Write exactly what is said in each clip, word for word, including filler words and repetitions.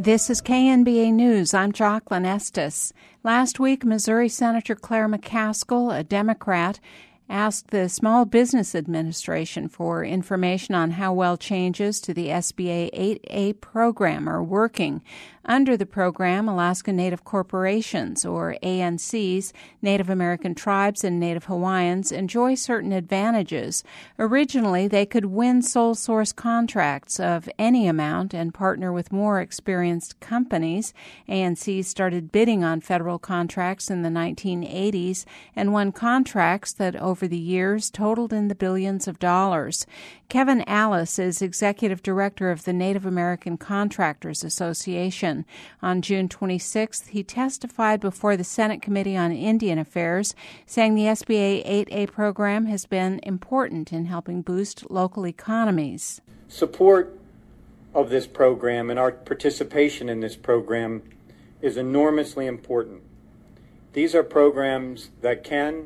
This is K N B A News. I'm Jocelyn Estes. Last week, Missouri Senator Claire McCaskill, a Democrat, asked the Small Business Administration for information on how well changes to the S B A eight A program are working. Under the program, Alaska Native Corporations, or A N Cs, Native American tribes and Native Hawaiians, enjoy certain advantages. Originally, they could win sole source contracts of any amount and partner with more experienced companies. A N Cs started bidding on federal contracts in the nineteen eighties and won contracts that over the years totaled in the billions of dollars. Kevin Alice is executive director of the Native American Contractors Association. On June twenty-sixth, he testified before the Senate Committee on Indian Affairs, saying the S B A eight A program has been important in helping boost local economies. Support of this program and our participation in this program is enormously important. These are programs that can,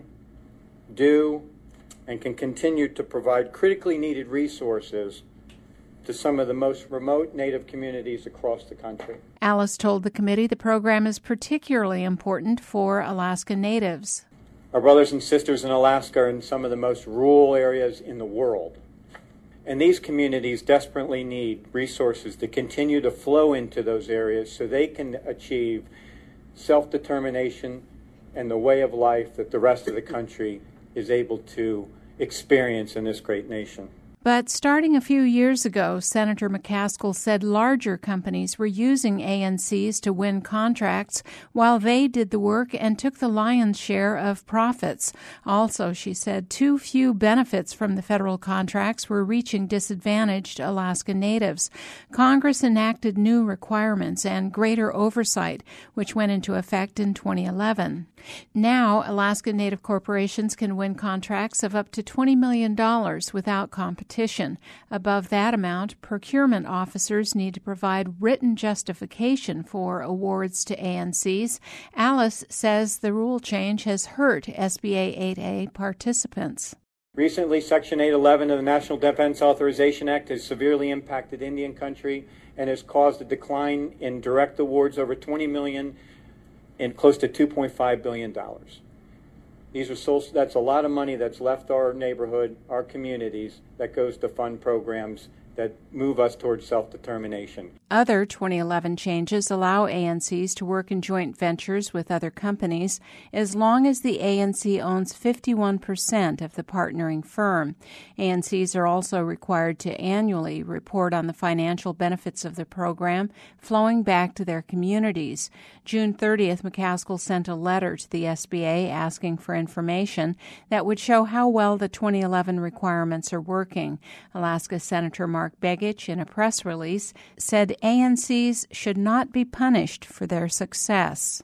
do, and can continue to provide critically needed resources to some of the most remote Native communities across the country. Alice told the committee the program is particularly important for Alaska Natives. Our brothers and sisters in Alaska are in some of the most rural areas in the world. And these communities desperately need resources to continue to flow into those areas so they can achieve self-determination and the way of life that the rest of the country is able to experience in this great nation. But starting a few years ago, Senator McCaskill said larger companies were using A N Cs to win contracts while they did the work and took the lion's share of profits. Also, she said too few benefits from the federal contracts were reaching disadvantaged Alaska Natives. Congress enacted new requirements and greater oversight, which went into effect in twenty eleven. Now, Alaska Native corporations can win contracts of up to twenty million dollars without competition. Above that amount, procurement officers need to provide written justification for awards to A N Cs. Alice says the rule change has hurt S B A eight A participants. Recently, Section eight eleven of the National Defense Authorization Act has severely impacted Indian country and has caused a decline in direct awards over twenty million dollars and close to two point five billion dollars. These are so, that's a lot of money that's left our neighborhood, our communities, that goes to fund programs that move us towards self-determination. Other twenty eleven changes allow A N Cs to work in joint ventures with other companies as long as the A N C owns fifty-one percent of the partnering firm. A N Cs are also required to annually report on the financial benefits of the program flowing back to their communities. June thirtieth, McCaskill sent a letter to the S B A asking for information that would show how well the twenty eleven requirements are working. Alaska Senator Mark Begich, in a press release, said A N Cs should not be punished for their success.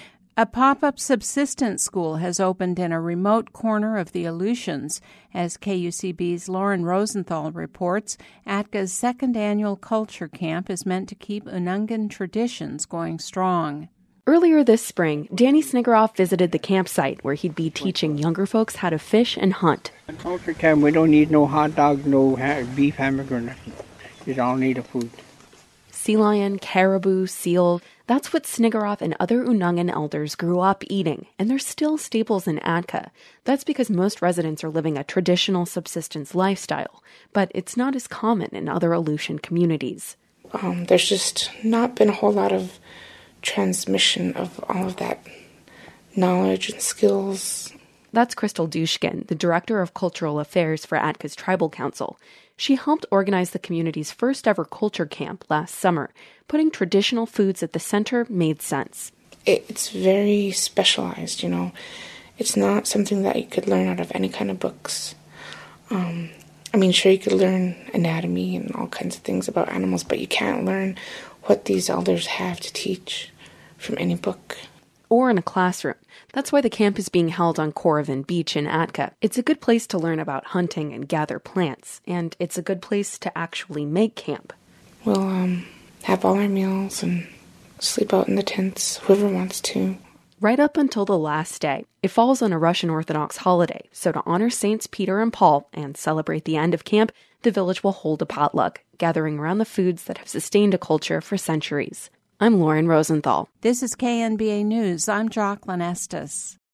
A pop-up subsistence school has opened in a remote corner of the Aleutians. As K U C B's Lauren Rosenthal reports, A T Ca's second annual culture camp is meant to keep Unungan traditions going strong. Earlier this spring, Danny Snigaroff visited the campsite where he'd be teaching younger folks how to fish and hunt. Culture camp, we don't need no hot dog, no ha- beef hamburger, nothing. Just all need a food. Sea lion, caribou, seal, that's what Snigaroff and other Unungan elders grew up eating, and they're still staples in A T C A. That's because most residents are living a traditional subsistence lifestyle, but it's not as common in other Aleutian communities. Um, there's just not been a whole lot of transmission of all of that knowledge and skills. That's Crystal Dushkin, the Director of Cultural Affairs for A T Ca's Tribal Council. She helped organize the community's first ever culture camp last summer. Putting traditional foods at the center made sense. It's very specialized, you know. It's not something that you could learn out of any kind of books. Um, I mean, sure, you could learn anatomy and all kinds of things about animals, but you can't learn what these elders have to teach from any book. Or in a classroom. That's why the camp is being held on Corrivan Beach in A T C A. It's a good place to learn about hunting and gather plants, and it's a good place to actually make camp. We'll um, have all our meals and sleep out in the tents, whoever wants to. Right up until the last day. It falls on a Russian Orthodox holiday, so to honor Saints Peter and Paul and celebrate the end of camp, the village will hold a potluck, gathering around the foods that have sustained a culture for centuries. I'm Lauren Rosenthal. This is K N B A News. I'm Jocelyn Estes.